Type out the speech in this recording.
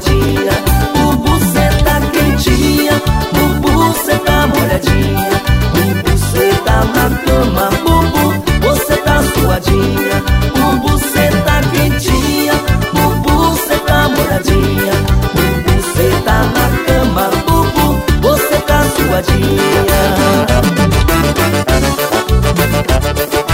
suadinha. Bubu, cê tá quentinha. Bubu, cê tá molhadinha. Bubu, cê tá na cama. Bubu, você tá suadinha. Bubu, cê tá quentinha. Bubu, cê tá molhadinha. Bubu, cê tá na cama. Bubu, você tá suadinha.